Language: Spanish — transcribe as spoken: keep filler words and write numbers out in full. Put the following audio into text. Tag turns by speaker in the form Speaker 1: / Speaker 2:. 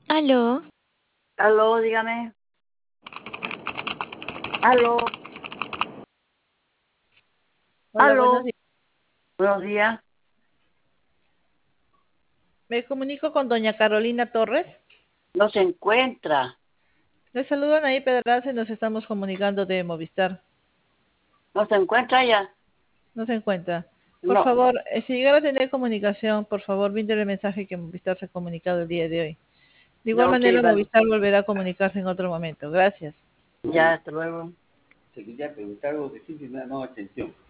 Speaker 1: Aló,
Speaker 2: Aló, dígame. Aló,
Speaker 3: Hola, buenos
Speaker 2: aló.
Speaker 3: días.
Speaker 2: Buenos días.
Speaker 3: Me comunico con doña Carolina Torres.
Speaker 2: No se encuentra.
Speaker 3: Le saludan ahí Pedraza y nos estamos comunicando de Movistar.
Speaker 2: No se encuentra ya.
Speaker 3: No se encuentra. Por
Speaker 2: No,
Speaker 3: favor, eh, si llegara a tener comunicación, por favor, bríndele el mensaje que Movistar se ha comunicado el día de hoy. De igual
Speaker 2: no, ok,
Speaker 3: manera,
Speaker 2: vale.
Speaker 3: Movistar volverá a comunicarse en otro momento. Gracias.
Speaker 2: Ya, hasta luego.
Speaker 4: Se quería preguntar algo que siempre me ha llamado la atención.